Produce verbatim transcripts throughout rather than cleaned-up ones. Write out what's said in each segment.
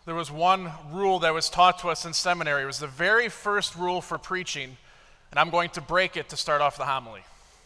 there was one rule that was taught to us in seminary. It was the very first rule for preaching, and I'm going to break it to start off the homily.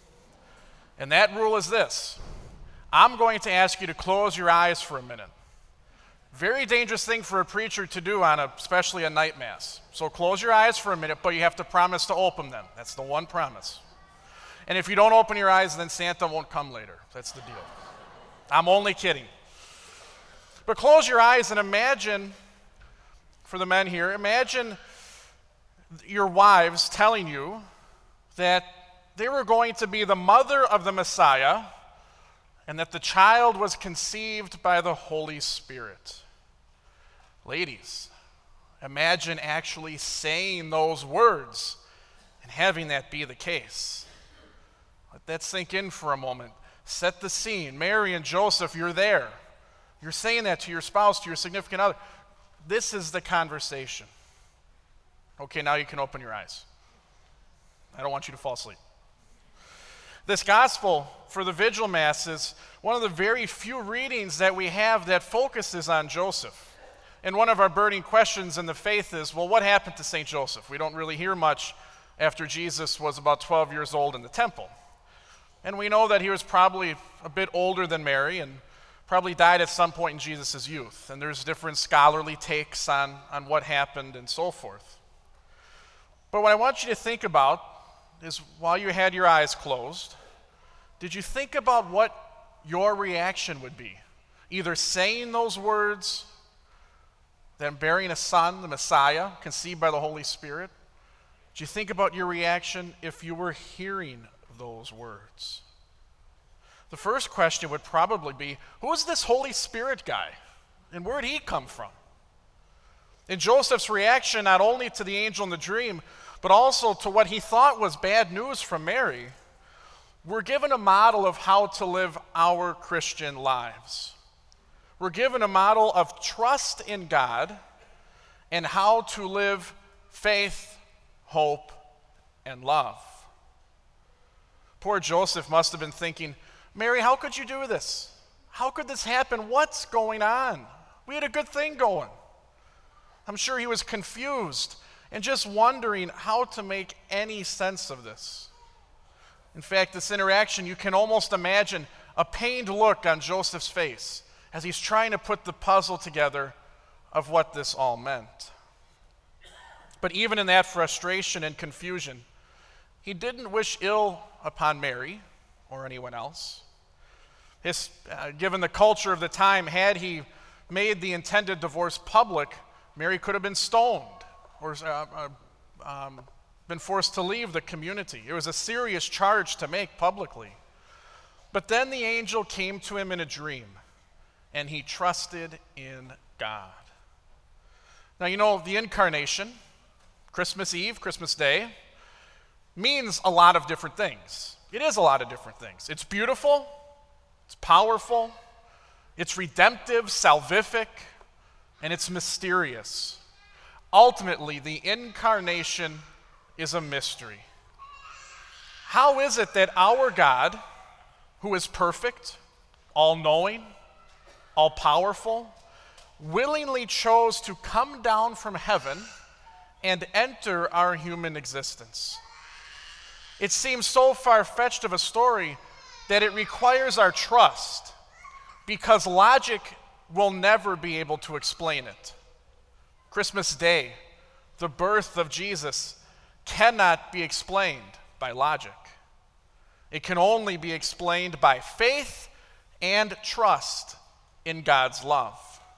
And that rule is this. I'm going to ask you to close your eyes for a minute. Very dangerous thing for a preacher to do on a, especially a night mass. So close your eyes for a minute, but you have to promise to open them. That's the one promise. And if you don't open your eyes, then Santa won't come later. That's the deal. I'm only kidding. But close your eyes and imagine, for the men here, imagine your wives telling you that they were going to be the mother of the Messiah and that the child was conceived by the Holy Spirit. Ladies, imagine actually saying those words and having that be the case. Let that sink in for a moment. Set the scene. Mary and Joseph, you're there. You're saying that to your spouse, to your significant other. This is the conversation. Okay, now you can open your eyes. I don't want you to fall asleep. This gospel for the Vigil Mass is one of the very few readings that we have that focuses on Joseph. And one of our burning questions in the faith is, well, what happened to Saint Joseph? We don't really hear much after Jesus was about twelve years old in the temple. And we know that he was probably a bit older than Mary and probably died at some point in Jesus' youth. And there's different scholarly takes on, on what happened and so forth. But what I want you to think about is while you had your eyes closed, did you think about what your reaction would be? Either saying those words, then bearing a son, the Messiah, conceived by the Holy Spirit. Did you think about your reaction if you were hearing those words? The first question would probably be, who is this Holy Spirit guy? And where did he come from? In Joseph's reaction, not only to the angel in the dream, but also to what he thought was bad news from Mary, we're given a model of how to live our Christian lives. We're given a model of trust in God and how to live faith, hope, and love. Poor Joseph must have been thinking, Mary, how could you do this? How could this happen? What's going on? We had a good thing going. I'm sure he was confused and just wondering how to make any sense of this. In fact, this interaction, you can almost imagine a pained look on Joseph's face as he's trying to put the puzzle together of what this all meant. But even in that frustration and confusion, he didn't wish ill upon Mary or anyone else. His, uh, given the culture of the time, had he made the intended divorce public, Mary could have been stoned or uh, uh, um, been forced to leave the community. It was a serious charge to make publicly. But then the angel came to him in a dream, and he trusted in God. Now, you know, the incarnation, Christmas Eve, Christmas Day, means a lot of different things. It is a lot of different things. It's beautiful, it's powerful, it's redemptive, salvific, and it's mysterious. Ultimately, the incarnation is a mystery. How is it that our God, who is perfect, all-knowing, all-powerful, willingly chose to come down from heaven and enter our human existence? It seems so far-fetched of a story that it requires our trust, because logic will never be able to explain it. Christmas Day, the birth of Jesus, cannot be explained by logic. It can only be explained by faith and trust in God's love.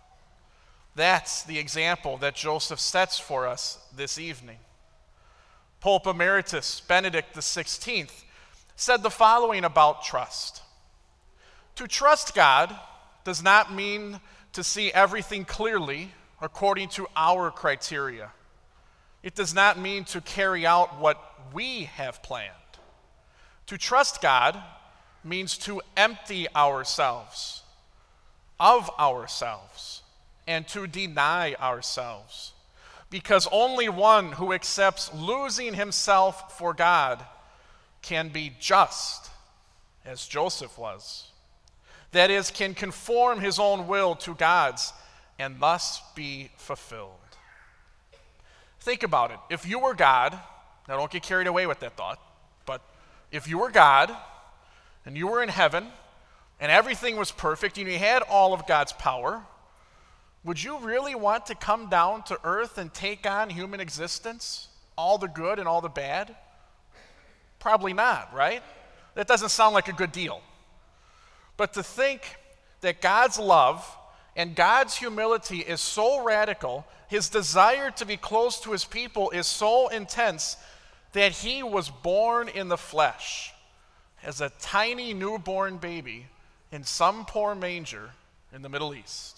That's the example that Joseph sets for us this evening. Pope Emeritus Benedict the sixteenth said the following about trust. To trust God does not mean to see everything clearly according to our criteria. It does not mean to carry out what we have planned. To trust God means to empty ourselves of ourselves and to deny ourselves, because only one who accepts losing himself for God can be just, as Joseph was. That is, can conform his own will to God's and thus be fulfilled. Think about it. If you were God, now don't get carried away with that thought, but if you were God and you were in heaven and everything was perfect and you had all of God's power, would you really want to come down to earth and take on human existence? All the good and all the bad? Probably not, right? That doesn't sound like a good deal. But to think that God's love and God's humility is so radical, his desire to be close to his people is so intense that he was born in the flesh as a tiny newborn baby in some poor manger in the Middle East.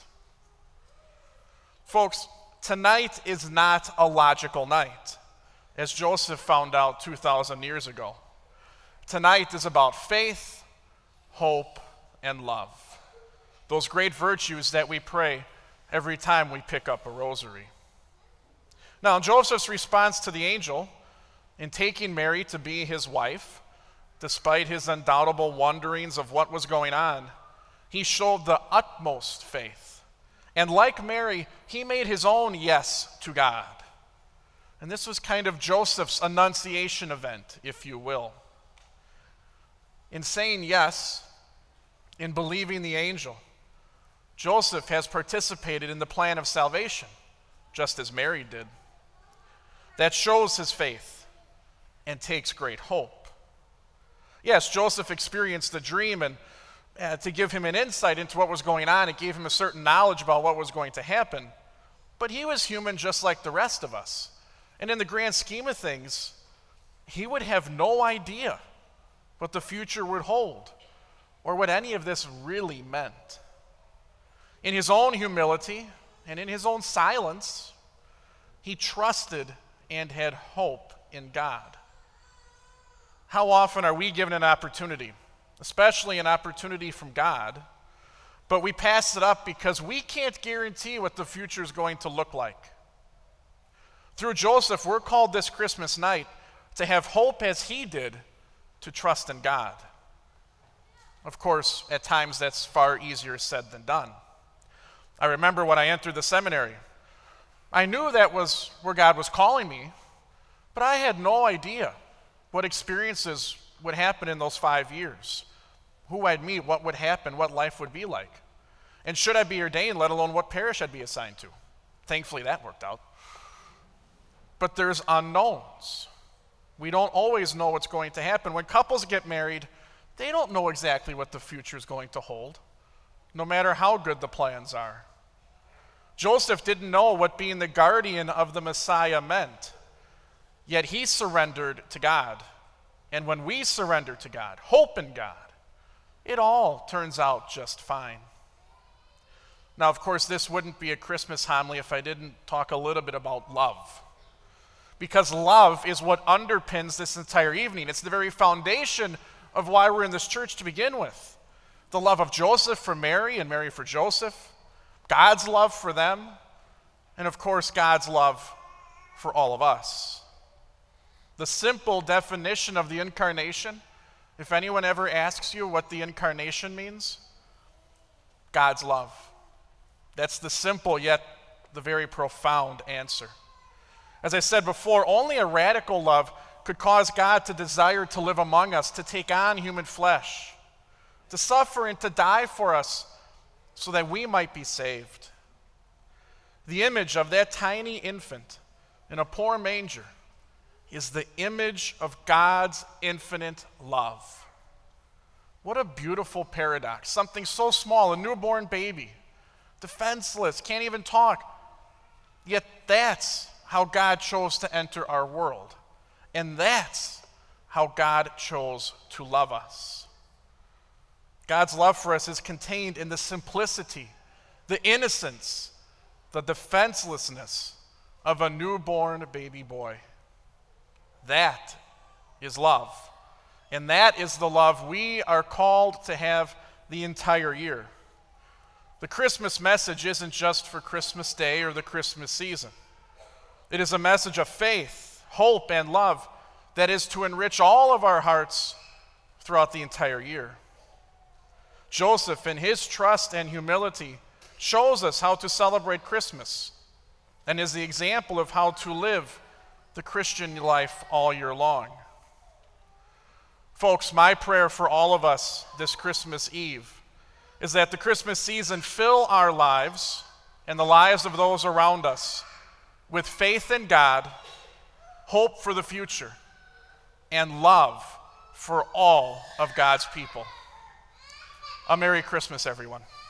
Folks, tonight is not a logical night, as Joseph found out two thousand years ago. Tonight is about faith, hope, and love. Those great virtues that we pray every time we pick up a rosary. Now, Joseph's response to the angel in taking Mary to be his wife, despite his undoubtable wonderings of what was going on, he showed the utmost faith. And like Mary, he made his own yes to God. And this was kind of Joseph's annunciation event, if you will. In saying yes, in believing the angel, Joseph has participated in the plan of salvation, just as Mary did. That shows his faith and takes great hope. Yes, Joseph experienced a dream, and uh, to give him an insight into what was going on, it gave him a certain knowledge about what was going to happen. But he was human just like the rest of us. And in the grand scheme of things, he would have no idea what the future would hold or what any of this really meant. In his own humility and in his own silence, he trusted and had hope in God. How often are we given an opportunity, especially an opportunity from God, but we pass it up because we can't guarantee what the future is going to look like? Through Joseph, we're called this Christmas night to have hope as he did, to trust in God. Of course, at times that's far easier said than done. I remember when I entered the seminary, I knew that was where God was calling me, but I had no idea what experiences would happen in those five years, who I'd meet, what would happen, what life would be like. And should I be ordained, let alone what parish I'd be assigned to. Thankfully, that worked out. But there's unknowns. We don't always know what's going to happen. When couples get married, they don't know exactly what the future is going to hold, no matter how good the plans are. Joseph didn't know what being the guardian of the Messiah meant, yet he surrendered to God. And when we surrender to God, hope in God, it all turns out just fine. Now, of course, this wouldn't be a Christmas homily if I didn't talk a little bit about love. Because love is what underpins this entire evening. It's the very foundation of why we're in this church to begin with. The love of Joseph for Mary and Mary for Joseph, God's love for them, and of course, God's love for all of us. The simple definition of the incarnation, if anyone ever asks you what the incarnation means, God's love. That's the simple yet the very profound answer. As I said before, only a radical love could cause God to desire to live among us, to take on human flesh, to suffer and to die for us so that we might be saved. The image of that tiny infant in a poor manger is the image of God's infinite love. What a beautiful paradox. Something so small, a newborn baby, defenseless, can't even talk. Yet that's how God chose to enter our world. And that's how God chose to love us. God's love for us is contained in the simplicity, the innocence, the defenselessness of a newborn baby boy. That is love. And that is the love we are called to have the entire year. The Christmas message isn't just for Christmas Day or the Christmas season. It is a message of faith, hope, and love that is to enrich all of our hearts throughout the entire year. Joseph, in his trust and humility, shows us how to celebrate Christmas and is the example of how to live the Christian life all year long. Folks, my prayer for all of us this Christmas Eve is that the Christmas season fill our lives and the lives of those around us with faith in God, hope for the future, and love for all of God's people. A Merry Christmas, everyone.